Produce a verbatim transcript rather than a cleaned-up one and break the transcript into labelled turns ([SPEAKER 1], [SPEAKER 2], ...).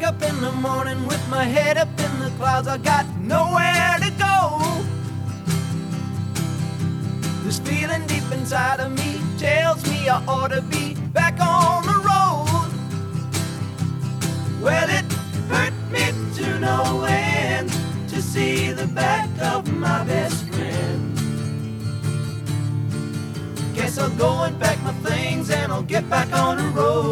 [SPEAKER 1] wake up in the morning with my head up in the clouds. I got nowhere to go. This feeling deep inside of me tells me I ought to be back on the road. Well, it hurt me to no end to see the back of my best friend. Guess I'll go and pack my things and I'll get back on the road.